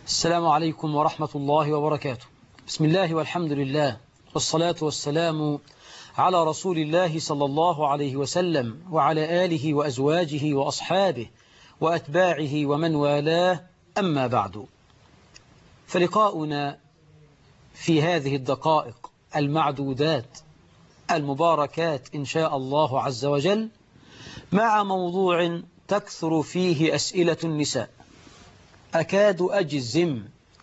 السلام عليكم ورحمة الله وبركاته. بسم الله والحمد لله والصلاة والسلام على رسول الله صلى الله عليه وسلم وعلى آله وأزواجه وأصحابه وأتباعه ومن والاه، أما بعد، فلقاؤنا في هذه الدقائق المعدودات المباركات إن شاء الله عز وجل مع موضوع تكثر فيه أسئلة النساء. أكاد أجزم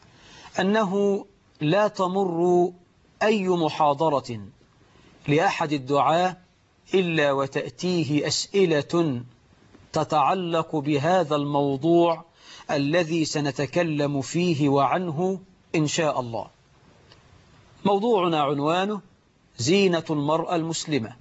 أنه لا تمر أي محاضرة لأحد الدعاة إلا وتأتيه أسئلة تتعلق بهذا الموضوع الذي سنتكلم فيه وعنه إن شاء الله. موضوعنا عنوانه زينة المرأة المسلمة.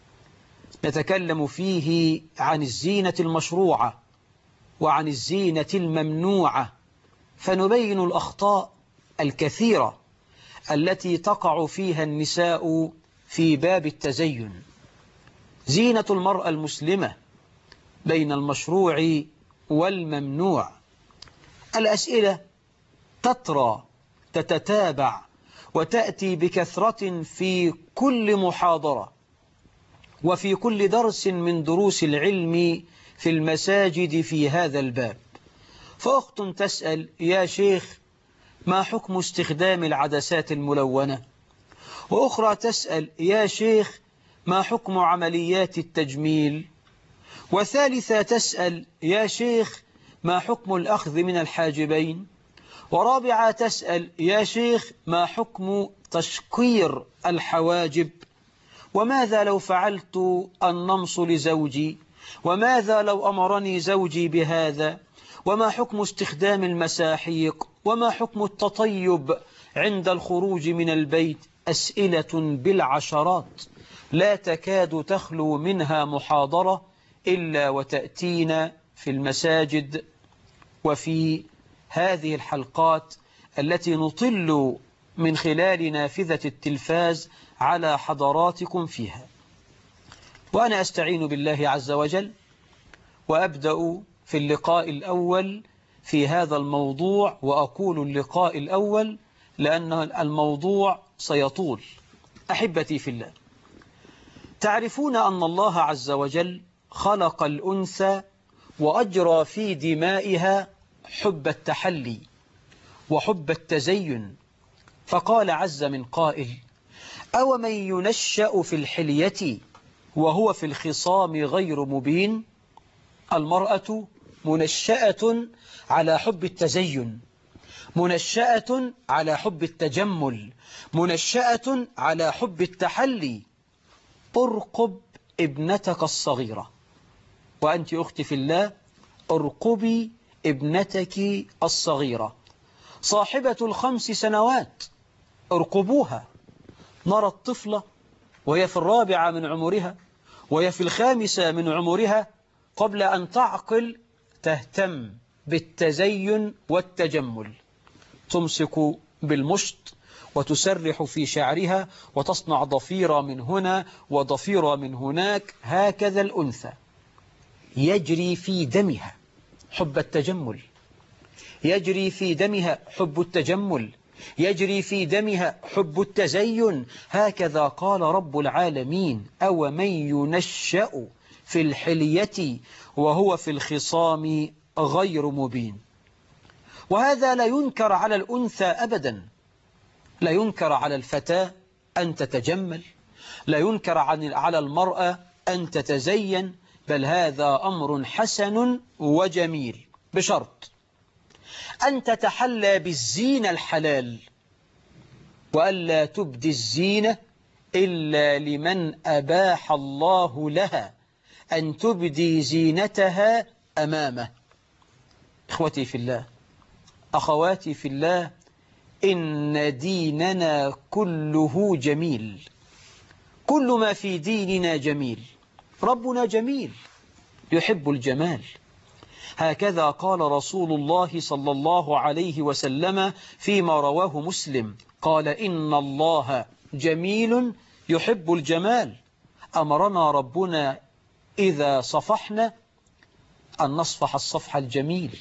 نتكلم فيه عن الزينة المشروعة وعن الزينة الممنوعة، فنبين الأخطاء الكثيرة التي تقع فيها النساء في باب التزين. زينة المرأة المسلمة بين المشروع والممنوع. الأسئلة تترى تتتابع وتأتي بكثرة في كل محاضرة وفي كل درس من دروس العلم في المساجد في هذا الباب. فأخت تسأل: يا شيخ، ما حكم استخدام العدسات الملونة؟ وأخرى تسأل: يا شيخ، ما حكم عمليات التجميل؟ وثالثة تسأل: يا شيخ، ما حكم الأخذ من الحاجبين؟ ورابعة تسأل: يا شيخ، ما حكم تشقير الحواجب؟ وماذا لو فعلت النمص لزوجي؟ وماذا لو أمرني زوجي بهذا؟ وما حكم استخدام المساحيق؟ وما حكم التطيب عند الخروج من البيت؟ أسئلة بالعشرات لا تكاد تخلو منها محاضرة إلا وتأتينا في المساجد وفي هذه الحلقات التي نطل من خلال نافذة التلفاز على حضراتكم فيها. وأنا أستعين بالله عز وجل وأبدأ في اللقاء الأول في هذا الموضوع، وأقول اللقاء الأول لأن الموضوع سيطول. أحبتي في الله، تعرفون أن الله عز وجل خلق الأنثى وأجرى في دمائها حب التحلي وحب التزين، فقال عز من قائل: أو من ينشأ في الحلية وهو في الخصام غير مبين. المرأة منشأة على حب التزين، منشأة على حب التجمل، منشأة على حب التحلي. ارقب ابنتك الصغيرة، وأنت أختي في الله ارقبي ابنتك الصغيرة صاحبة 5 سنوات، ارقبوها. نرى الطفلة وهي في 4 من عمرها وهي في 5 من عمرها قبل أن تعقل تهتم بالتزين والتجمل، تمسك بالمشط وتسرح في شعرها وتصنع ضفيرة من هنا وضفيرة من هناك. هكذا الأنثى يجري في دمها حب التجمل، يجري في دمها حب التجمل، يجري في دمها حب التزين. هكذا قال رب العالمين: أو من ينشأ في الحلية وهو في الخصام غير مبين. وهذا لا ينكر على الأنثى أبدا، لا ينكر على الفتاة أن تتجمل، لا ينكر على المرأة أن تتزين، بل هذا أمر حسن وجميل، بشرط أن تتحلى بالزينة الحلال، وألا تبدي الزينة إلا لمن أباح الله لها أن تبدي زينتها أمامه. إخوتي في الله، أخواتي في الله، إن ديننا كله جميل، كل ما في ديننا جميل. ربنا جميل يحب الجمال. هكذا قال رسول الله صلى الله عليه وسلم فيما رواه مسلم، قال: إن الله جميل يحب الجمال. أمرنا ربنا إذا صفحنا أن نصفح الصفح الجميل،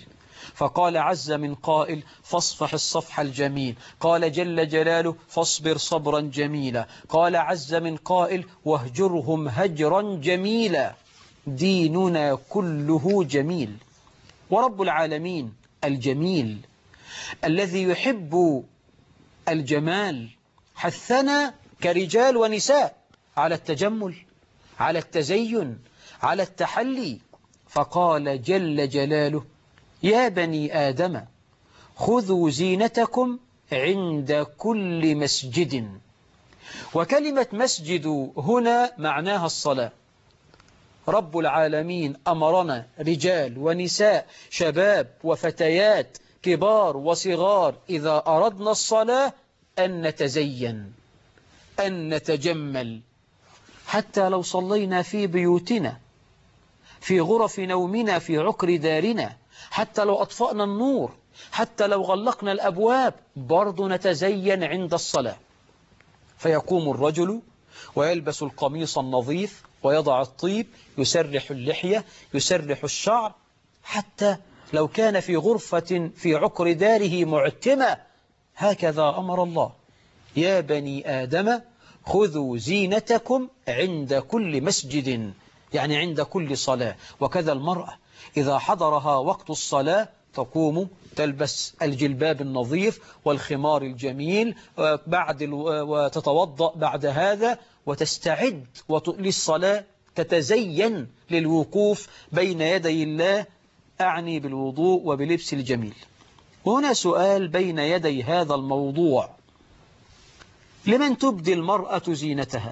فقال عز من قائل فاصفح الصفح الجميل، قال جل جلاله فاصبر صبرا جميلا، قال عز من قائل واهجرهم هجرا جميلا. ديننا كله جميل، ورب العالمين الجميل الذي يحب الجمال حثنا كرجال ونساء على التجمل، على التزين، على التحلي، فقال جل جلاله يا بني آدم خذوا زينتكم عند كل مسجد. وكلمة مسجد هنا معناها الصلاة. رب العالمين أمرنا رجال ونساء، شباب وفتيات، كبار وصغار، إذا أردنا الصلاة أن نتزين، أن نتجمل، حتى لو صلينا في بيوتنا، في غرف نومنا، في عقر دارنا، حتى لو أطفأنا النور، حتى لو غلقنا الأبواب، برضو نتزين عند الصلاة. فيقوم الرجل ويلبس القميص النظيف ويضع الطيب، يسرح اللحية، يسرح الشعر، حتى لو كان في غرفة في عقر داره معتمة. هكذا أمر الله، يا بني آدم خذوا زينتكم عند كل مسجد، يعني عند كل صلاة. وكذا المرأة إذا حضرها وقت الصلاة تقوم تلبس الجلباب النظيف والخمار الجميل وتتوضأ بعد هذا وتستعد للصلاة، تتزين للوقوف بين يدي الله، أعني بالوضوء وبلبس الجميل. وهنا سؤال بين يدي هذا الموضوع: لمن تبدي المرأة زينتها؟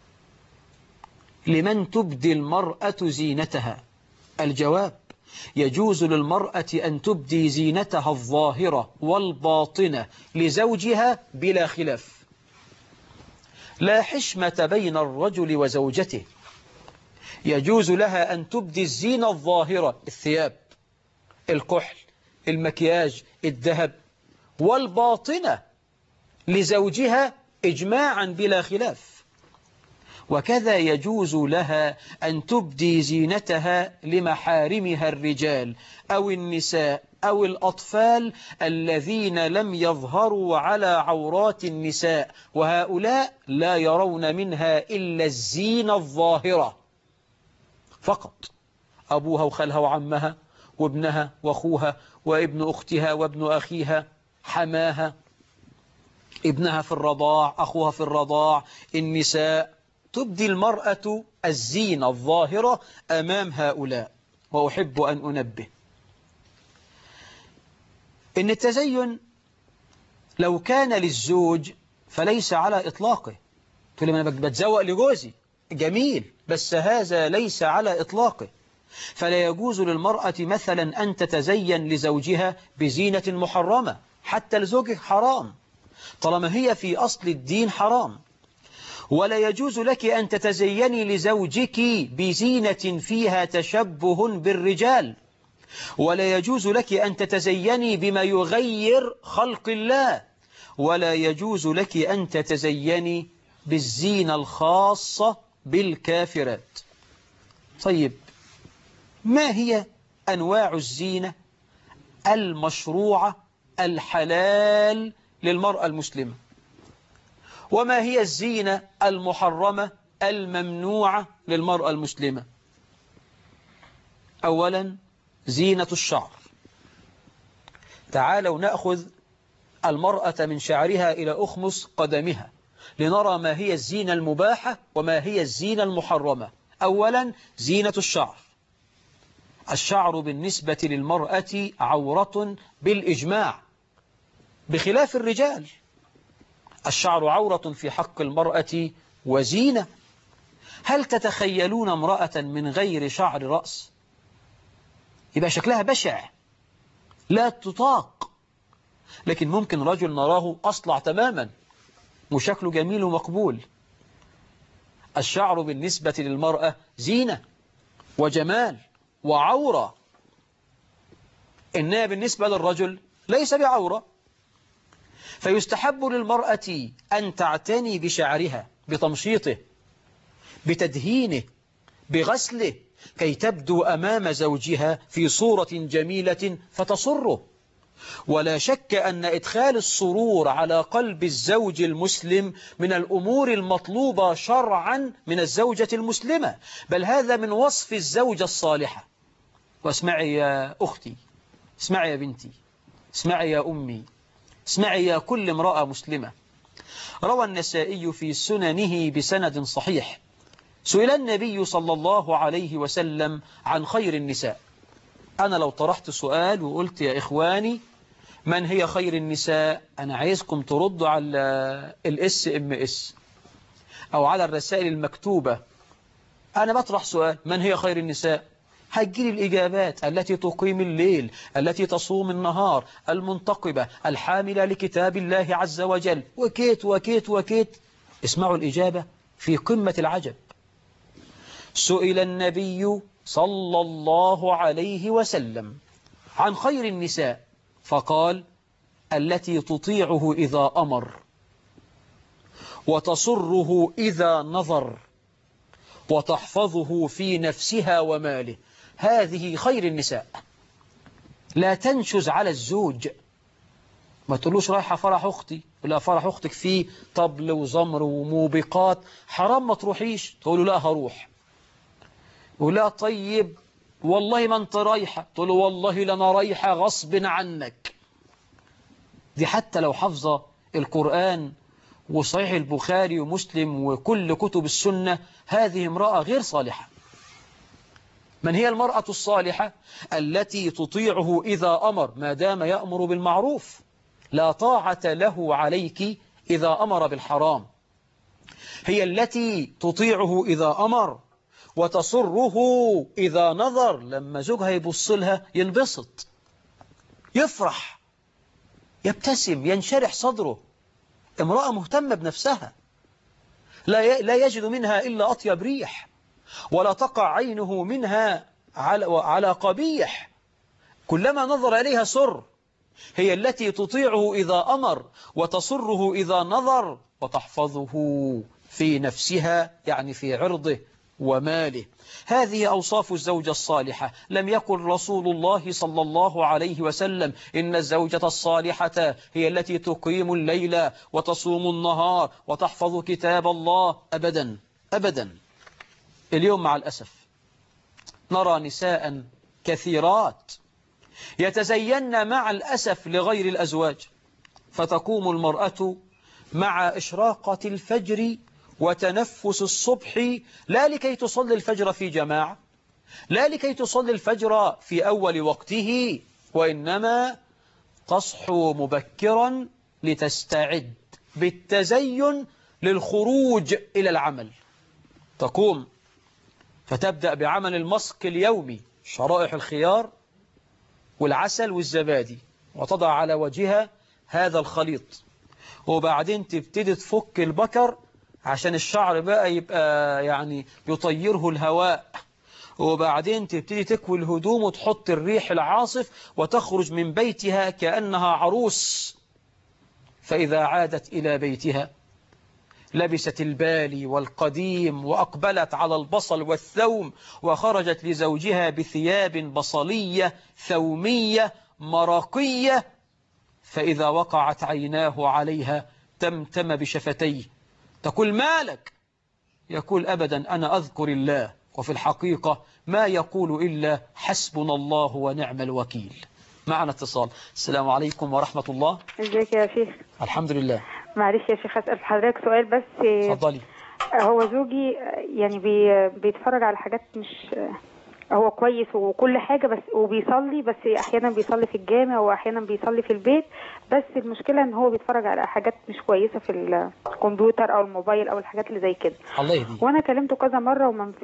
لمن تبدي المرأة زينتها؟ الجواب: يجوز للمرأة أن تبدي زينتها الظاهرة والباطنة لزوجها بلا خلاف. لا حشمة بين الرجل وزوجته، يجوز لها أن تبدي الزينة الظاهرة، الثياب، الكحل، المكياج، الذهب، والباطنة لزوجها إجماعا بلا خلاف. وكذا يجوز لها أن تبدي زينتها لمحارمها الرجال أو النساء أو الأطفال الذين لم يظهروا على عورات النساء، وهؤلاء لا يرون منها إلا الزينة الظاهرة فقط، أبوها وخالها وعمها وابنها وأخوها وابن أختها وابن أخيها، حماها، ابنها في الرضاع، أخوها في الرضاع، النساء. تبدي المرأة الزينة الظاهرة أمام هؤلاء. وأحب أن أنبه إن التزين لو كان للزوج فليس على إطلاقه. تقول لي أنا بتزوق لجوزي، جميل، بس هذا ليس على إطلاقه. فلا يجوز للمرأة مثلا أن تتزين لزوجها بزينة محرمة، حتى لزوجك حرام طالما هي في أصل الدين حرام. ولا يجوز لك أن تتزيني لزوجك بزينة فيها تشبه بالرجال، ولا يجوز لك أن تتزيني بما يغير خلق الله، ولا يجوز لك أن تتزيني بالزينة الخاصة بالكافرات. طيب، ما هي أنواع الزينة المشروعة الحلال للمرأة المسلمة؟ وما هي الزينة المحرمة الممنوعة للمرأة المسلمة؟ أولا، زينة الشعر. تعالوا نأخذ المرأة من شعرها إلى أخمص قدمها لنرى ما هي الزينة المباحة وما هي الزينة المحرمة. أولا، زينة الشعر. الشعر بالنسبة للمرأة عورة بالإجماع، بخلاف الرجال. الشعر عورة في حق المرأة وزينة. هل تتخيلون امرأة من غير شعر رأس؟ يبقى شكلها بشع، لا تطاق. لكن ممكن رجل نراه أصلع تماما وشكله جميل ومقبول. الشعر بالنسبة للمرأة زينة وجمال وعورة، إنها بالنسبة للرجل ليس بعورة. فيستحب للمرأة أن تعتني بشعرها، بتمشيطه، بتدهينه، بغسله كي تبدو أمام زوجها في صورة جميلة فتصره. ولا شك أن إدخال السرور على قلب الزوج المسلم من الأمور المطلوبة شرعا من الزوجة المسلمة، بل هذا من وصف الزوجة الصالحة. واسمعي يا أختي، اسمعي يا بنتي، اسمعي يا أمي، اسمعي يا كل امرأة مسلمة. روى النسائي في سننه بسند صحيح: سئل النبي صلى الله عليه وسلم عن خير النساء. أنا لو طرحت سؤال وقلت يا إخواني من هي خير النساء، أنا عايزكم تردوا على SMS أو على الرسائل المكتوبة. أنا بطرح سؤال من هي خير النساء، هتجيلي الإجابات: التي تقيم الليل، التي تصوم النهار، المنتقبة، الحاملة لكتاب الله عز وجل، وكيت وكيت وكيت. اسمعوا الإجابة في قمة العجب. سئل النبي صلى الله عليه وسلم عن خير النساء فقال: التي تطيعه إذا أمر، وتصره إذا نظر، وتحفظه في نفسها وماله. هذه خير النساء. لا تنشز على الزوج. ما تقولوش رايحة فرح أختي، لا فرح أختك فيه طبل وزمر وموبقات، حرام ما تروحيش. تقولوا لا هروح. ولا طيب والله ما انت رايحة، تقولوا والله لنا رايحة غصب عنك. دي حتى لو حفظة القرآن وصحيح البخاري ومسلم وكل كتب السنة، هذه امرأة غير صالحة. من هي المرأة الصالحة؟ التي تطيعه إذا أمر، ما دام يأمر بالمعروف. لا طاعة له عليك إذا أمر بالحرام. هي التي تطيعه إذا أمر، وتصره إذا نظر. لما زوجها يبص لها ينبسط، يفرح، يبتسم، ينشرح صدره. امرأة مهتمة بنفسها، لا يجد منها إلا أطيب ريح، ولا تقع عينه منها على قبيح، كلما نظر إليها سر. هي التي تطيعه إذا أمر، وتصره إذا نظر، وتحفظه في نفسها، يعني في عرضه وماله. هذه أوصاف الزوجة الصالحة. لم يقل رسول الله صلى الله عليه وسلم إن الزوجة الصالحة هي التي تقيم الليل وتصوم النهار وتحفظ كتاب الله. أبدا أبدا. اليوم مع الأسف نرى نساء كثيرات يتزين مع الأسف لغير الأزواج، فتقوم المرأة مع إشراقة الفجر وتنفس الصبح، لا لكي تصلي الفجر في جماعة، لا لكي تصلي الفجر في أول وقته، وإنما تصحو مبكرا لتستعد بالتزين للخروج إلى العمل. تقوم فتبدأ بعمل المسك اليومي، شرائح الخيار والعسل والزبادي، وتضع على وجهها هذا الخليط، وبعدين تبتدي تفك البكر عشان الشعر بقى يبقى يعني يطيره الهواء، وبعدين تبتدي تكوي الهدوم وتحط الريح العاصف وتخرج من بيتها كأنها عروس. فإذا عادت إلى بيتها لبست البالي والقديم وأقبلت على البصل والثوم، وخرجت لزوجها بثياب بصلية ثومية مرقية، فإذا وقعت عيناه عليها تمتم بشفتيه، تقول مالك؟ يقول أبدا أنا أذكر الله، وفي الحقيقة ما يقول إلا حسبنا الله ونعم الوكيل. معنا اتصال. السلام عليكم ورحمة الله. ازيك يا شيخ؟ الحمد لله. معلش يا شيخ أسأل حضرتك سؤال بس. اتفضلي. هو زوجي يعني بيتفرج على حاجات مش، هو كويس وكل حاجة بس، وبيصلي، بس أحيانا بيصلي في الجامع وأحيانا بيصلي في البيت، بس المشكلة إن هو بيتفرج على حاجات مش كويسة في الكمبيوتر أو الموبايل أو الحاجات اللي زي كده. الله يهديه. وأنا كلمته كذا مرة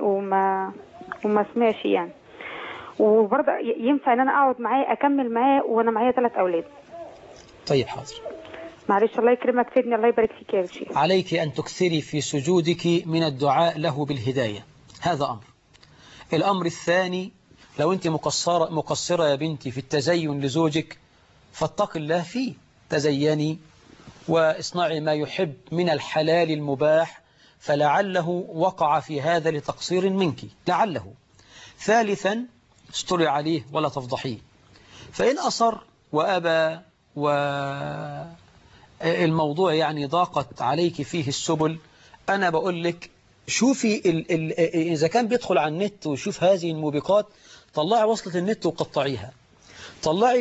وما سمعش يعني. وبرضه ينفع إن أنا أقعد معاه أكمل معاه وأنا معايا 3 أولاد؟ طيب حاضر. معلش الله يكرمك فيدني، الله يبارك فيك يا شيخ. عليك أن تكثري في سجودك من الدعاء له بالهداية، هذا أمر. الأمر الثاني، لو أنت مقصرة يا بنتي في التزين لزوجك، فاتق الله فيه، تزيني واصنعي ما يحب من الحلال المباح، فلعله وقع في هذا لتقصير منك، لعله. ثالثا استري عليه ولا تفضحيه. فإن أصر وأبى والموضوع يعني ضاقت عليك فيه السبل، أنا بقول لك شوفي إذا كان بيدخل على النت ويشوف هذه الموبقات، طلعي وصلة النت وقطعيها. طلعي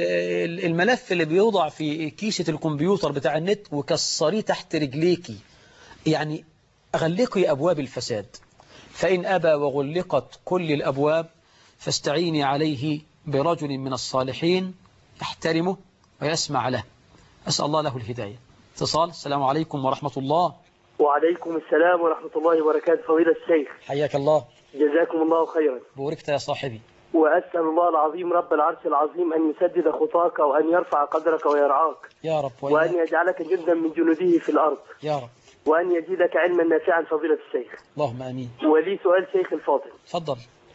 الملف اللي بيوضع في كيسة الكمبيوتر بتاع النت وكسريه تحت رجليكي، يعني غلقي أبواب الفساد. فإن أبى وغلقت كل الأبواب فاستعيني عليه برجل من الصالحين يحترمه ويسمع له. أسأل الله له الهداية. اتصال. السلام عليكم ورحمة الله. وعليكم السلام ورحمة الله وبركاته. فضيلة الشيخ حياك الله. جزاكم الله خيرا. بوركت يا صاحبي. وأسأل الله العظيم رب العرش العظيم أن يسدد خطاك وأن يرفع قدرك ويرعاك يا رب، وأن يجعلك جندا من جنوده في الأرض يا رب، وأن يزيدك علما نافعا. فضيلة الشيخ اللهم آمين. ولي سؤال شيخ الفاضل. اتفضل.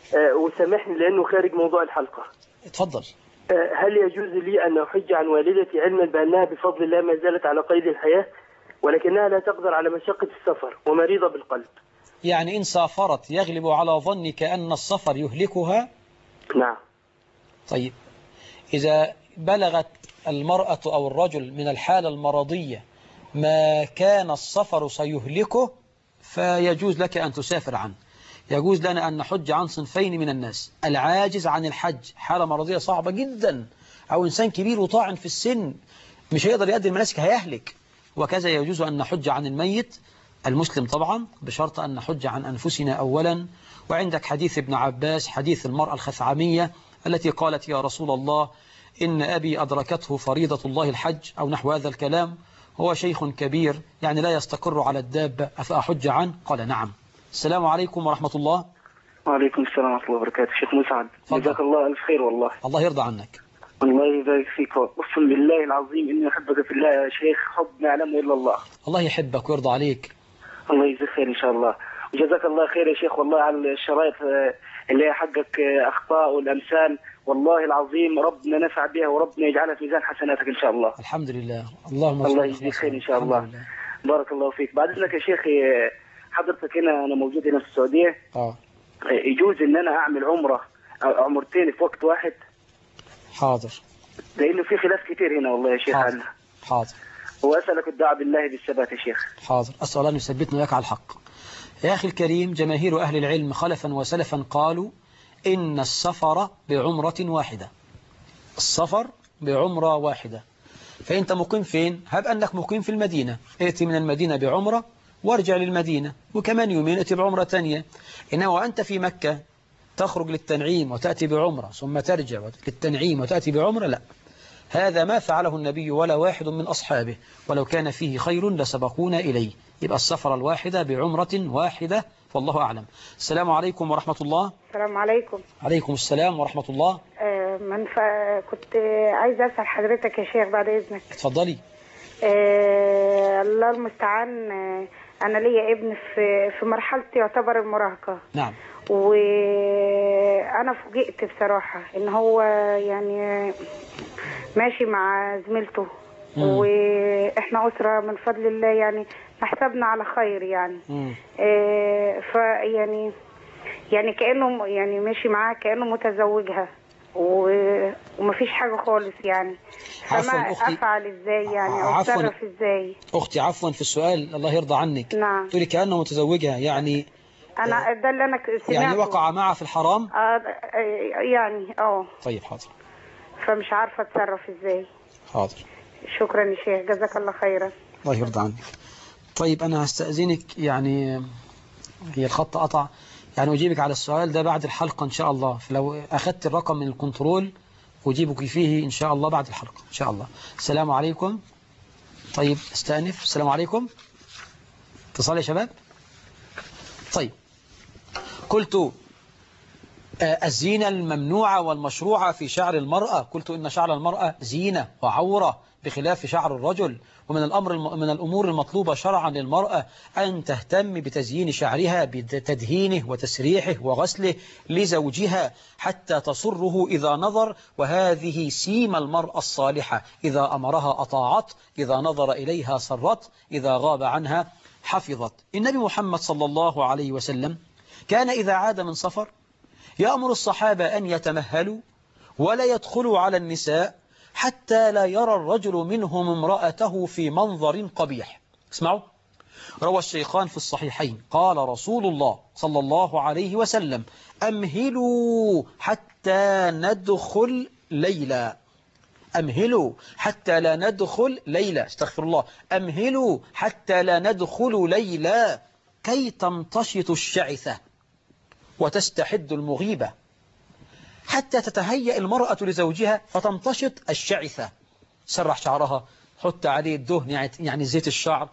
وسامحني لأنه خارج موضوع الحلقة. اتفضل. هل يجوز لي أن أحج عن والدتي علما بأنها بفضل الله ما زالت على قيد الحياة ولكنها لا تقدر على مشقة السفر ومريضة بالقلب؟ يعني إن سافرت يغلب على ظنك أن السفر يهلكها؟ نعم. طيب، إذا بلغت المرأة أو الرجل من الحالة المرضية ما كان السفر سيهلكه فيجوز لك أن تسافر عنه. يجوز لنا أن نحج عن صنفين من الناس: العاجز عن الحج، حالة مرضية صعبة جدا، أو إنسان كبير وطاعن في السن مش هيقدر يؤدي المناسك هيهلك. وكذا يجوز أن نحج عن الميت المسلم طبعا، بشرط أن نحج عن أنفسنا أولا. وعندك حديث ابن عباس، حديث المرأة الخثعمية التي قالت: يا رسول الله إن أبي أدركته فريضة الله الحج، أو نحو هذا الكلام، هو شيخ كبير يعني لا يستقر على الدابة، أفأحج عنه؟ قال: نعم. السلام عليكم ورحمة الله. وعليكم السلام ورحمة الله وبركاته. شيخ مسعد جزاك الله ألف خير. والله الله يرضى عنك. الله يبارك فيك. أقسم بالله العظيم إني أحبك في الله يا شيخ، حب ما يعلمه إلا الله. الله يحبك ويرضى عليك. الله يجزيك خير إن شاء الله. وجزاك الله خير يا شيخ والله على الشرايط اللي هي حقك أخطاء والأمثال، والله العظيم ربنا نفع بها وربنا يجعلها في ميزان حسناتك إن شاء الله. الحمد لله. اللهم الله يجزيك خير إن شاء الله. بارك الله فيك. بعد إذنك يا شيخ، حضرتك هنا أنا موجود هنا في السعودية. يجوز إن أنا أعمل عمرتين في وقت واحد؟ حاضر. لأنه في خلاف كتير هنا والله يا شيخ. حاضر. وأسألك الدعاء بالله بالثبات يا شيخ. حاضر. أسأل الله أن يثبتنا وياك على الحق. يا أخي الكريم، جماهير أهل العلم خلفا وسلفا قالوا إن السفر بعمرة واحدة. السفر بعمرة واحدة. فأنت مقيم فين؟ هب أنك مقيم في المدينة، ائتي من المدينة بعمرة وارجع للمدينة، وكمان يومين ائتي بعمرة تانية. إنما وأنت في مكة تخرج للتنعيم وتأتي بعمرة ثم ترجع للتنعيم وتأتي بعمرة، لا، هذا ما فعله النبي ولا واحد من أصحابه، ولو كان فيه خير لسبقونا إليه. يبقى السفر الواحدة بعمرة واحدة، والله أعلم. السلام عليكم ورحمة الله. السلام عليكم. عليكم السلام ورحمة الله. كنت عايزة أسأل حضرتك يا شيخ بعد إذنك. اتفضلي. الله المستعان. أنا ليا ابن في مرحلة يعتبر المراهقة. نعم. وأنا فوجئت بصراحة إن هو يعني ماشي مع زميلته، وإحنا أسرة من فضل الله يعني نحسبنا على خير يعني. يعني كأنه يعني ماشي معاه كأنه متزوجها ومفيش حاجة خالص يعني. فما أفعل إزاي يعني أو أتصرف إزاي؟ أختي عفوا في السؤال، الله يرضى عنك. نعم. تقولي كأنه متزوجها يعني أنا ده اللي أنا سمعته. يعني وقع معها في الحرام؟ يعني طيب حاضر. فمش عارفة أتصرف إزاي. حاضر. شكرا يا شيخ، جزاك الله خيرا. الله يرضى عنك. طيب أنا هستأذنك، يعني هي الخط قطع، يعني أجيبك على السؤال ده بعد الحلقة إن شاء الله. فلو أخذت الرقم من الكنترول أجيبك فيه إن شاء الله بعد الحلقة إن شاء الله. السلام عليكم. طيب استأنف. السلام عليكم. اتصال يا شباب. طيب، قلت الزينة الممنوعة والمشروعة في شعر المرأة، قلت إن شعر المرأة زينة وعورة بخلاف شعر الرجل. ومن من الأمور المطلوبة شرعا للمرأة أن تهتم بتزيين شعرها بتدهينه وتسريحه وغسله لزوجها حتى تصره إذا نظر، وهذه سيم المرأة الصالحة: إذا أمرها أطاعت، إذا نظر إليها سرت، إذا غاب عنها حفظت. النبي محمد صلى الله عليه وسلم كان إذا عاد من سفر يأمر الصحابة أن يتمهلوا ولا يدخلوا على النساء حتى لا يرى الرجل منهم امرأته في منظر قبيح. اسمعوا، روى الشيخان في الصحيحين قال رسول الله صلى الله عليه وسلم: أمهلوا حتى ندخل ليلا. أمهلوا حتى لا ندخل ليلا، استغفر الله، أمهلوا حتى لا ندخل ليلا كي تمتشط الشعثة وتستحد المغيبة، حتى تتهيأ المرأة لزوجها فتمتشط الشعثة، سرح شعرها، تحط عليه الدهن يعني زيت الشعر،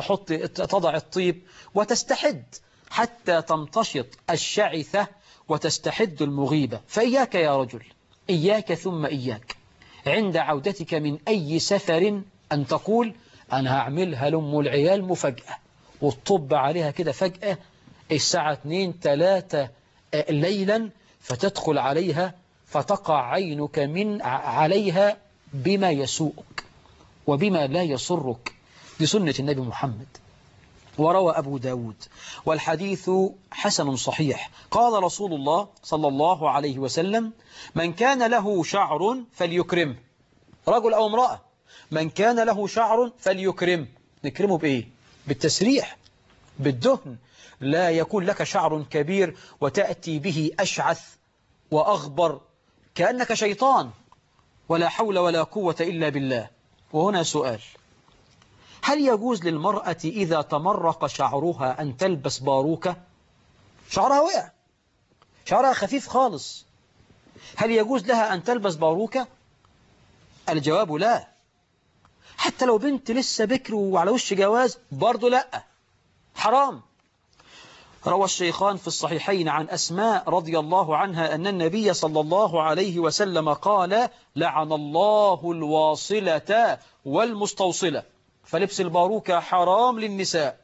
تضع الطيب وتستحد حتى تمتشط الشعثة وتستحد المغيبة. فإياك يا رجل، إياك ثم إياك عند عودتك من أي سفر أن تقول أنا هعملها لأم العيال مفاجأة، والطب عليها كده فجأة الساعة 2-3 ليلا، فتدخل عليها فتقع عينك عليها بما يسوءك وبما لا يسرك. دي سنة النبي محمد. وروى أبو داود والحديث حسن صحيح قال رسول الله صلى الله عليه وسلم: من كان له شعر فليكرمه، رجل أو امرأة، من كان له شعر فليكرمه. نكرمه بإيه؟ بالتسريح، بالدهن. لا يكون لك شعر كبير وتأتي به أشعث وأغبر كأنك شيطان، ولا حول ولا قوة إلا بالله. وهنا سؤال: هل يجوز للمرأة إذا تمرق شعرها أن تلبس باروكة؟ شعرها وقع، شعرها خفيف خالص، هل يجوز لها أن تلبس باروكة؟ الجواب لا. حتى لو بنت لسه بكر وعلى وش جواز برضو لا، حرام. روى الشيخان في الصحيحين عن أسماء رضي الله عنها أن النبي صلى الله عليه وسلم قال: لعن الله الواصلة والمستوصلة. فلبس الباروكة حرام للنساء،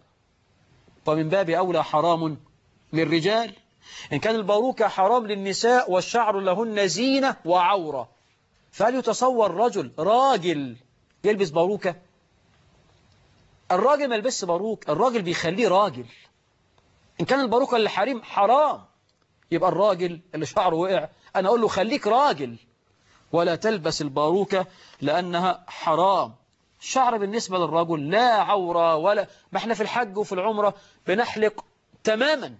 ومن باب أولى حرام للرجال. إن كان الباروكة حرام للنساء والشعر لهن زينة وعورة، فهل يتصور راجل يلبس باروكة؟ الراجل ما يلبس باروك، الراجل بيخليه راجل. إن كان الباروكة اللي حريم حرام، يبقى الراجل اللي شعره وقع أنا أقول له خليك راجل ولا تلبس الباروكة لأنها حرام. الشعر بالنسبة للرجل لا عورة، ولا ما احنا في الحج وفي العمرة بنحلق تماما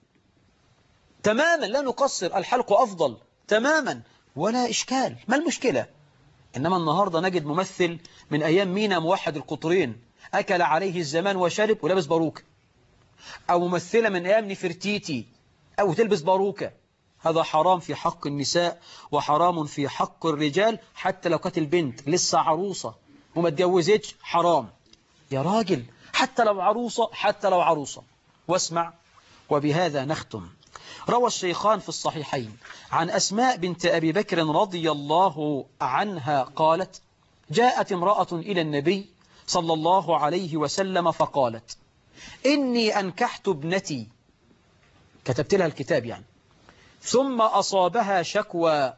لا نقصر، الحلق أفضل تماما ولا إشكال، ما المشكلة؟ إنما النهاردة نجد ممثل من أيام مينا موحد القطرين أكل عليه الزمان وشرب ولبس باروكة، أو ممثلة من أيام نفرتيتي أو تلبس باروكة. هذا حرام في حق النساء وحرام في حق الرجال. حتى لو كانت البنت لسه عروسة وما اتجوزتش حرام يا راجل، حتى لو عروسة. واسمع، وبهذا نختم. روى الشيخان في الصحيحين عن أسماء بنت أبي بكر رضي الله عنها قالت: جاءت امرأة إلى النبي صلى الله عليه وسلم فقالت: إني أنكحت ابنتي، كتبت لها الكتاب يعني، ثم أصابها شكوى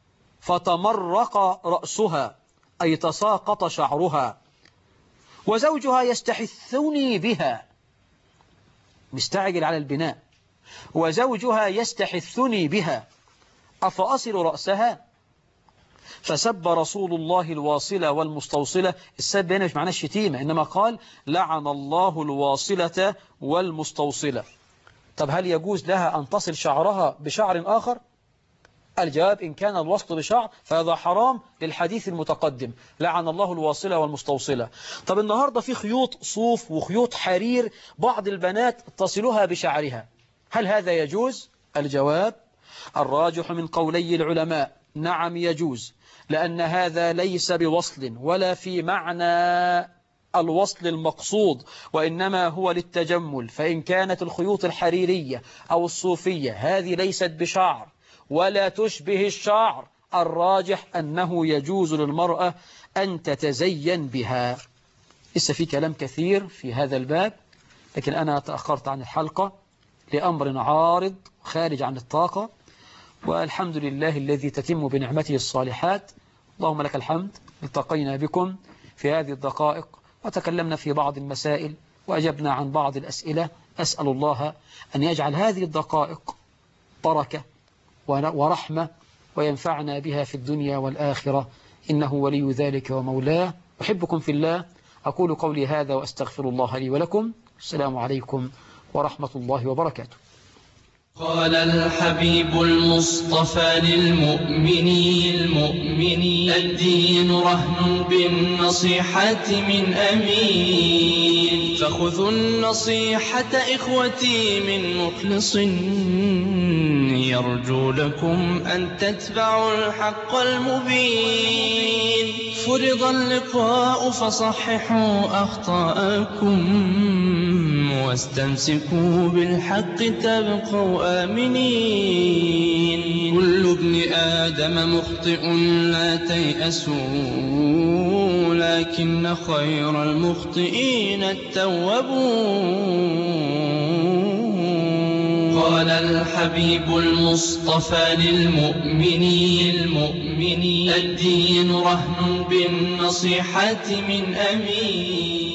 فتمرق رأسها أي تساقط شعرها، وزوجها يستحثني بها، مستعجل على البناء، وزوجها يستحثني بها، أفأصل رأسها؟ فسب رسول الله الواصلة والمستوصلة. السب هنا مش معناه الشتيمة، إنما قال: لعن الله الواصلة والمستوصلة. طب هل يجوز لها أن تصل شعرها بشعر آخر؟ الجواب: إن كان الوصل بشعر فهذا حرام للحديث المتقدم، لعن الله الواصلة والمستوصلة. طب النهاردة في خيوط صوف وخيوط حرير بعض البنات تصلها بشعرها، هل هذا يجوز؟ الجواب: الراجح من قولي العلماء نعم يجوز، لأن هذا ليس بوصل ولا في معنى الوصل المقصود، وإنما هو للتجمل. فإن كانت الخيوط الحريرية أو الصوفية هذه ليست بشعر ولا تشبه الشعر، الراجح أنه يجوز للمرأة أن تتزين بها. لسه في كلام كثير في هذا الباب، لكن أنا تأخرت عن الحلقة لأمر عارض خارج عن الطاقة، والحمد لله الذي تتم بنعمته الصالحات. اللهم لك الحمد. التقينا بكم في هذه الدقائق وتكلمنا في بعض المسائل وأجبنا عن بعض الأسئلة. أسأل الله أن يجعل هذه الدقائق بركة ورحمة وينفعنا بها في الدنيا والآخرة، إنه ولي ذلك ومولاه. أحبكم في الله، أقول قولي هذا وأستغفر الله لي ولكم. السلام عليكم ورحمة الله وبركاته. قال الحبيب المصطفى للمؤمنين الدين رهن بالنصيحة من أمين، فخذوا النصيحة إخوتي من مخلص يرجو لكم أن تتبعوا الحق المبين. فرض اللقاء فصححوا أخطاءكم واستمسكوا بالحق تبقوا آمنين. كل ابن آدم مخطئ لا تيأسوا، لكن خير المخطئين التوابون. قال الحبيب المصطفى للمؤمنين الدين رهن بالنصيحة من أمين.